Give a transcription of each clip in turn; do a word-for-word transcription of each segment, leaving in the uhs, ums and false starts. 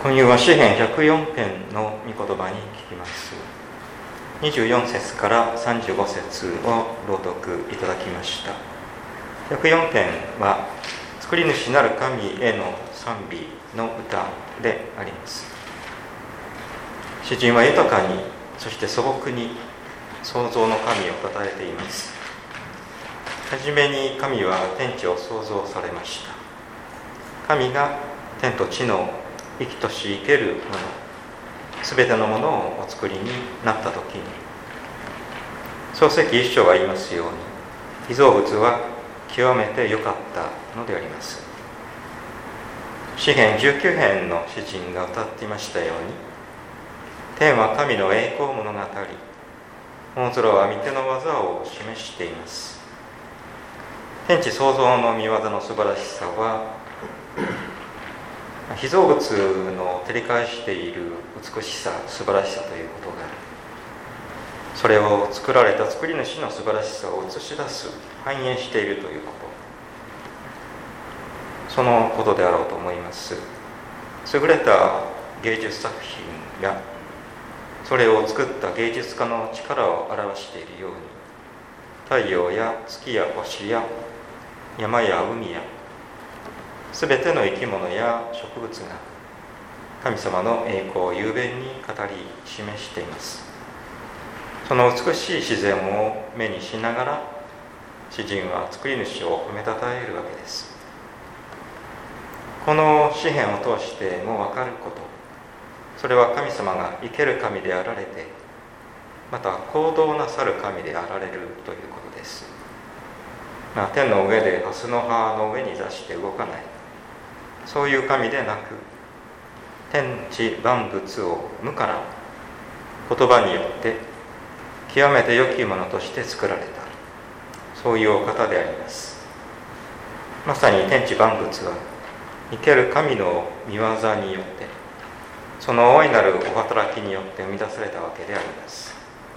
今夜は詩編ひゃくよん編の御言葉に聞きます。にじゅうよん節からさんじゅうご節を朗読いただきました。ひゃくよん編は作り主なる神への賛美の歌であります。詩人は豊かに、そして素朴に創造の神を称えています。はじめに神は天地を創造されました。神が天と地の生きとし生けるもの、すべてのものをお作りになったときに、創世記一章が言いますように、被造物は極めて良かったのであります。詩編じゅうきゅう編の詩人が歌っていましたように、天は神の栄光物語、大空は御手の技を示しています。天地創造の御業の素晴らしさは、被造物の照り返している美しさ、素晴らしさということが、それを作られた作り主の素晴らしさを映し出す、反映しているということ、そのことであろうと思います。優れた芸術作品がそれを作った芸術家の力を表しているように、太陽や月や星や山や海やすべての生き物や植物が神様の栄光を雄弁に語り示しています。その美しい自然を目にしながら、詩人は作り主を褒めたたえるわけです。この詩編を通しても分かること、それは神様が生ける神であられて、また行動なさる神であられるということです。まあ、天の上で蓮の葉の上に座して動かない、そういう神でなく、天地万物を無から言葉によって極めて良きものとして作られた、そういうお方であります。まさに天地万物は生ける神の御業によって、その大いなるお働きによって生み出されたわけであります。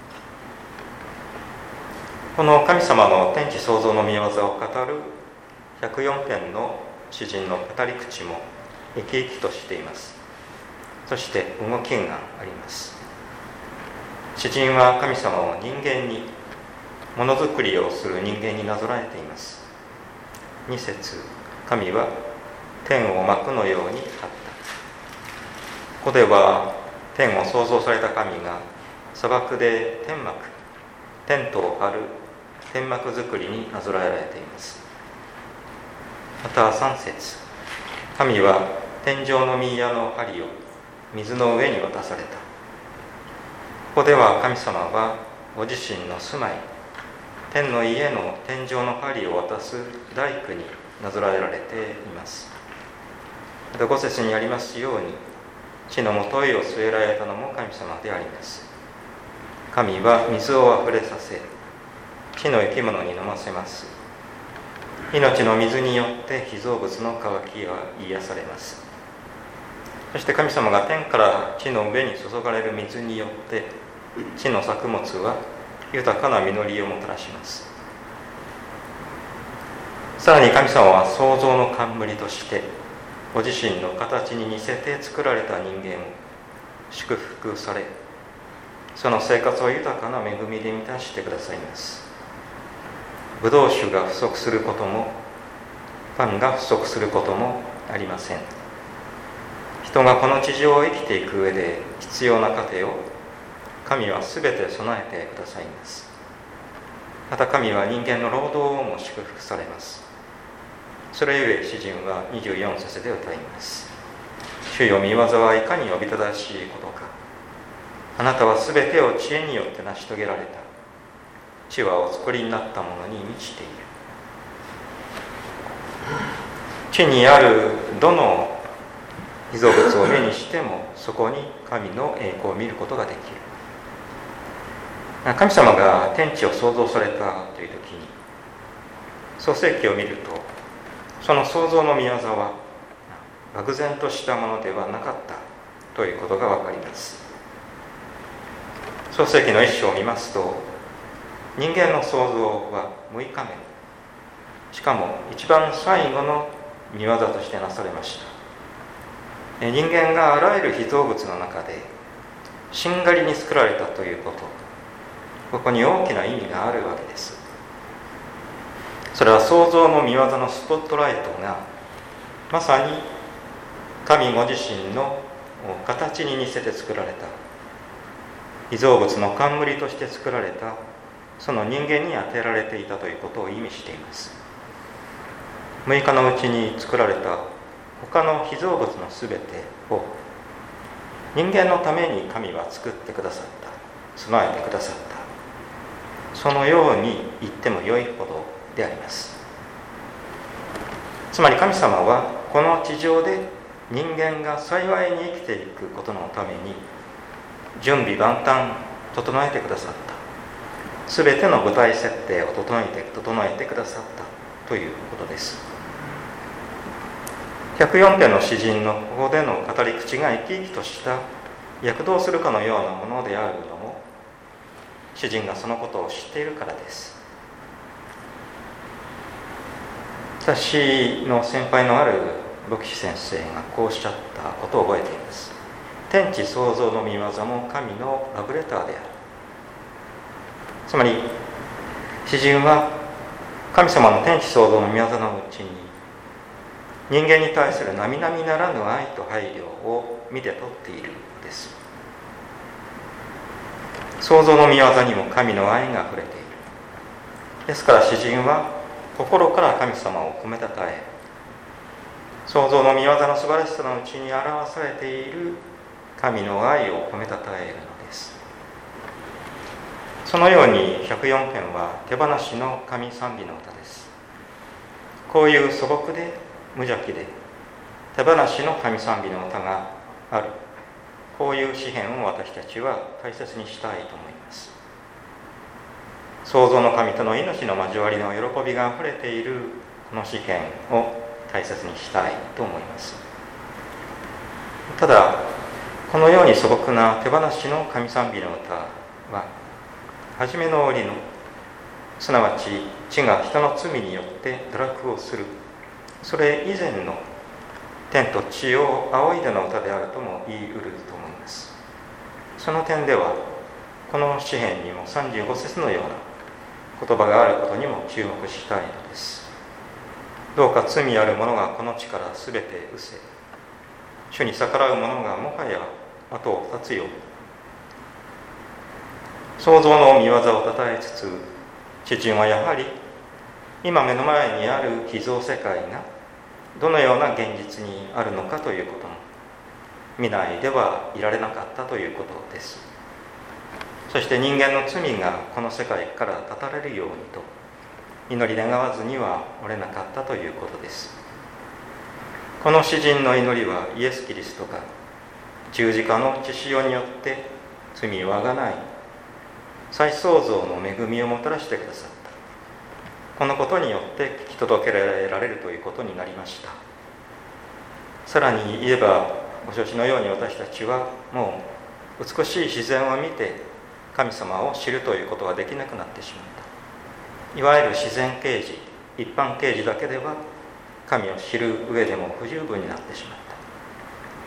この神様の天地創造の御業を語るひゃくよん編の詩人の語り口も生き生きとしています。そして動きがあります。詩人は神様を人間に、ものづくりをする人間になぞらえています。に節、神は天を幕のように張った。ここでは天を創造された神が砂漠で天幕、テントを張る天幕作りになぞらえられています。またさん節、神は天上の宮の針を水の上に渡された。ここでは神様はご自身の住まい、天の家の天上の針を渡す大工になぞらえられています。またご節にありますように、地のもとへを据えられたのも神様であります。神は水をあふれさせ、地の生き物に飲ませます。命の水によって被造物の渇きは癒されます。そして神様が天から地の上に注がれる水によって、地の作物は豊かな実りをもたらします。さらに神様は創造の冠として、ご自身の形に似せて作られた人間を祝福され、その生活を豊かな恵みで満たしてくださいます。ブドウ酒が不足することも、パンが不足することもありません。人がこの地上を生きていく上で必要な糧を神はすべて備えてくださいます。また神は人間の労働をも祝福されます。それゆえ詩人はにじゅうよん節で歌います。主よ、御業はいかにおびただしいことか。あなたはすべてを知恵によって成し遂げられた。地はお作りになったものに満ちている。地にあるどの被造物を目にしても、そこに神の栄光を見ることができる。神様が天地を創造されたという時に、創世記を見ると、その創造の御業は漠然としたものではなかったということがわかります。創世記の一章を見ますと、人間の創造はむいかめ、しかも一番最後の御業としてなされました。 人間があらゆる被造物の中でしんがりに作られたということ、ここに大きな意味があるわけです。それは創造の御業のスポットライトがまさに神ご自身の形に似せて作られた被造物の冠として作られたその人間に与えられていたということを意味しています。むいかのうちに作られた他の被造物のすべてを人間のために神は作ってくださった、備えてくださった、そのように言ってもよいほどであります。つまり神様はこの地上で人間が幸いに生きていくことのために準備万端整えてくださった、すべての舞台設定を整えて整えてくださったということです。ひゃくよん編の詩人のここでの語り口が生き生きとした躍動するかのようなものであるのも、詩人がそのことを知っているからです。私の先輩のある牧師先生がこうおっしゃったことを覚えています。天地創造の御業も神のラブレターである。つまり詩人は神様の天地創造の御業のうちに人間に対する並々ならぬ愛と配慮を見て取っているのです。創造の御業にも神の愛があふれている。ですから詩人は心から神様を褒めたたえ、創造の御業の素晴らしさのうちに表されている神の愛を褒めたたえるのです。そのようにひゃくよん編は手放しの神賛美の歌です。こういう素朴で無邪気で手放しの神賛美の歌がある、こういう詩篇を私たちは大切にしたいと思います。創造の神との命の交わりの喜びがあふれているこの詩篇を大切にしたいと思います。ただこのように素朴な手放しの神賛美の歌は初めの折の、すなわち地が人の罪によって堕落をする、それ以前の天と地を仰いでの歌であるとも言い得ると思います。その点ではこの詩篇にもさんじゅうご節のような言葉があることにも注目したいのです。どうか罪ある者がこの地からすべて失せ、主に逆らう者がもはや後を絶つように。創造の御業をたたえつつ、詩人はやはり今目の前にある被造世界がどのような現実にあるのかということも見ないではいられなかったということです。そして人間の罪がこの世界から断たれるようにと祈り願わずにはおれなかったということです。この詩人の祈りはイエス・キリストが十字架の血潮によって罪をあがない再創造の恵みをもたらしてくださった。このことによって聞き届けられるということになりました。さらに言えば、ご承知のように私たちはもう美しい自然を見て神様を知るということができなくなってしまった。いわゆる自然啓示、一般啓示だけでは神を知る上でも不十分になってしまった。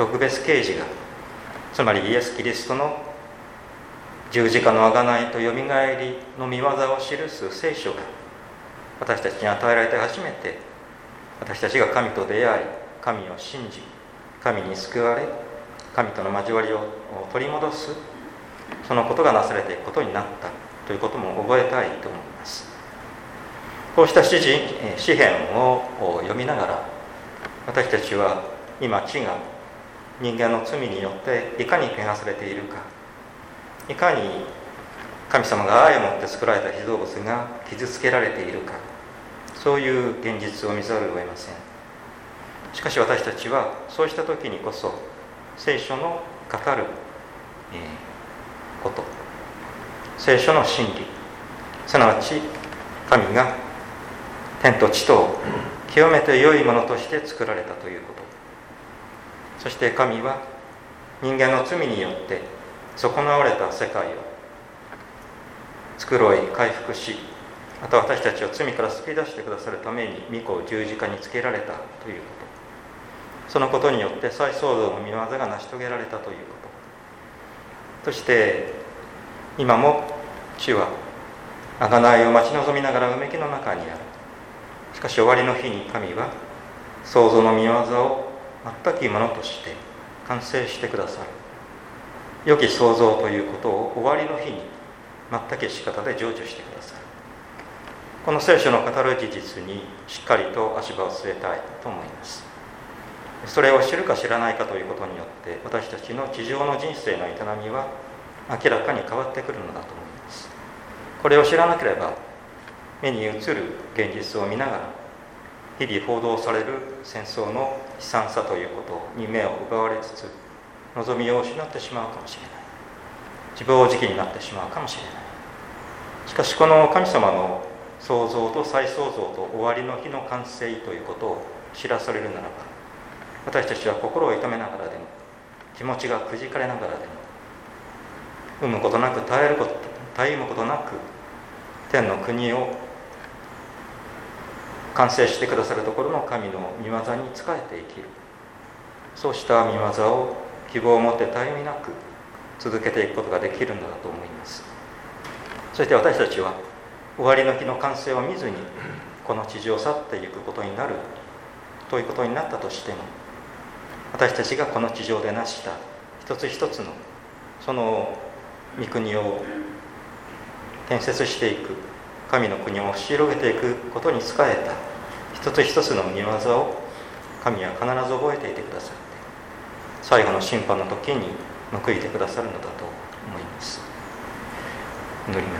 特別啓示が、つまりイエス・キリストの十字架の贖いとよみがえりの御業を記す聖書が私たちに与えられて初めて、私たちが神と出会い、神を信じ、神に救われ、神との交わりを取り戻す、そのことがなされていくことになったということも覚えたいと思います。こうした詩人詩篇を読みながら、私たちは今地が人間の罪によっていかに汚されているか、いかに神様が愛を持って作られた被造物が傷つけられているか、そういう現実を見ざるを得ません。しかし私たちはそうした時にこそ聖書の語る、えー、こと、聖書の真理、すなわち神が天と地と極めて良いものとして作られたということ、そして神は人間の罪によって損なわれた世界を繕い回復し、また私たちを罪から救い出してくださるために御子を十字架につけられたというこそのことによって再創造の御業が成し遂げられたということ、そして今も主は贖いを待ち望みながらうめきの中にある。しかし終わりの日に神は創造の御業を全くいいものとして完成してくださる。良き創造ということを終わりの日に全く仕方で成就してくださる。この聖書の語る事実にしっかりと足場を据えたいと思います。それを知るか知らないかということによって私たちの地上の人生の営みは明らかに変わってくるのだと思います。これを知らなければ目に映る現実を見ながら日々報道される戦争の悲惨さということに目を奪われつつ望みを失ってしまうかもしれない。自暴自棄になってしまうかもしれない。しかしこの神様の創造と再創造と終わりの日の完成ということを知らされるならば、私たちは心を痛めながらでも気持ちがくじかれながらでも産むことなく絶えること絶えむことなく天の国を完成してくださるところの神の御業に仕えて生きる、そうした御業を希望を持って絶えみなく続けていくことができるのだと思います。そして私たちは終わりの日の完成を見ずにこの地上を去っていくことになるということになったとしても、私たちがこの地上で成した一つ一つのその御国を建設していく、神の国を広げていくことに仕えた一つ一つの御業を神は必ず覚えていてくださって、最後の審判の時に報いてくださるのだと思います。祈ります。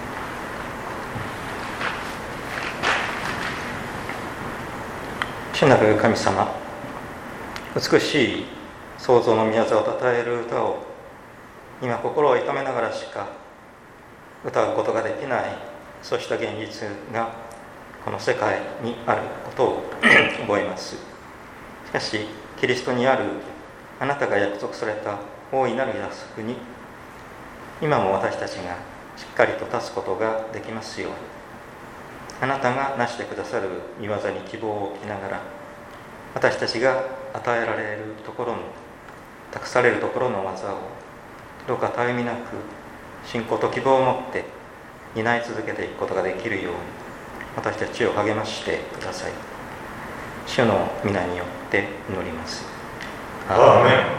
主なる神様、美しい創造の御業をたたえる歌を今心を痛めながらしか歌うことができない、そうした現実がこの世界にあることを覚えます。しかしキリストにあるあなたが約束された大いなる約束に今も私たちがしっかりと立つことができますように、あなたが成してくださる御業に希望を置きながら、私たちが与えられるところの託されるところの技をどうか絶えみなく信仰と希望を持って担い続けていくことができるように私たちを励ましてください。主の皆によって祈ります。アーメン。